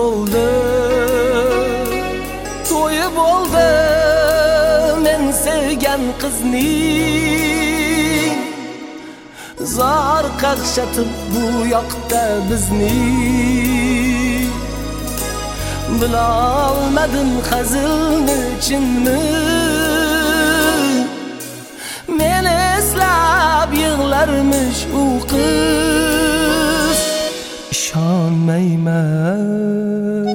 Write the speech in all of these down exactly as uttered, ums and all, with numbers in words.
bo'ldi, to'yi bo'ldi men sevgan qizning. Zor qaqshatib bu yoqda bizni, bilolmadim hazilni chinmi. Meni eslab yig'larmish u qiz, ishonmayman.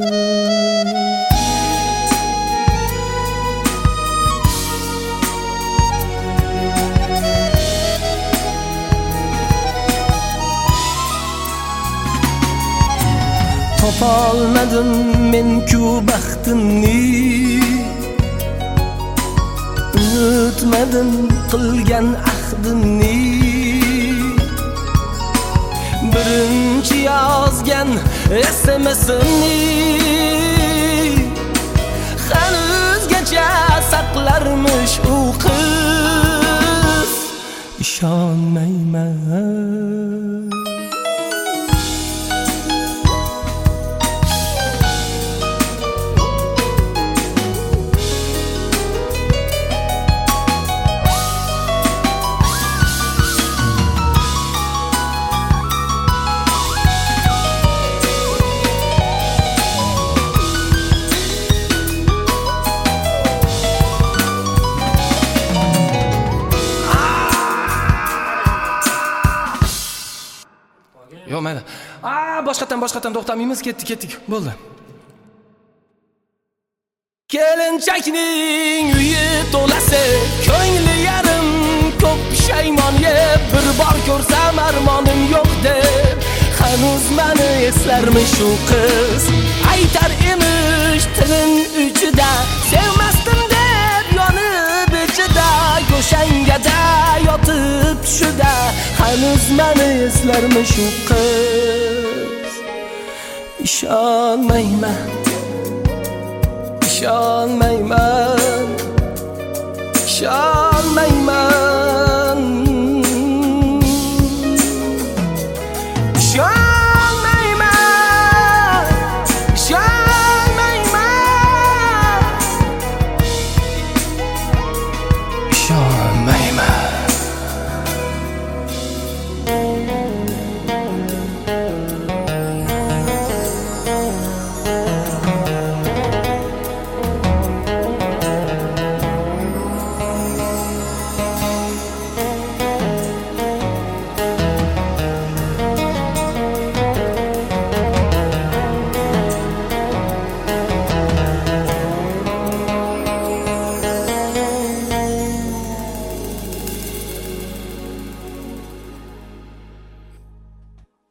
Topolmadim men-ku baxtimni, unutmadim qilgan ahdimni. Birinchi yozgan S M S'imni hanuzgacha saqlarmish u qiz, ishonmayman. Yo'q, mayli. A, boshqatdan boshqatdan to'xtamaymiz, ketdik, ketdik. Bo'ldi. Kelinchakning uyi to'lasi, ko'ngli yarim ko'p pushaymon yeb, bir bor ko'rsam armonim yo'q deb, hanuz meni eslarmish u qiz. Aytar emish tilin uchida, sevmasdim deb yonib ichida, go'shangada yotib tushida, hanuz meni eslarmish u qiz. Ishonmayman, ishonmayman.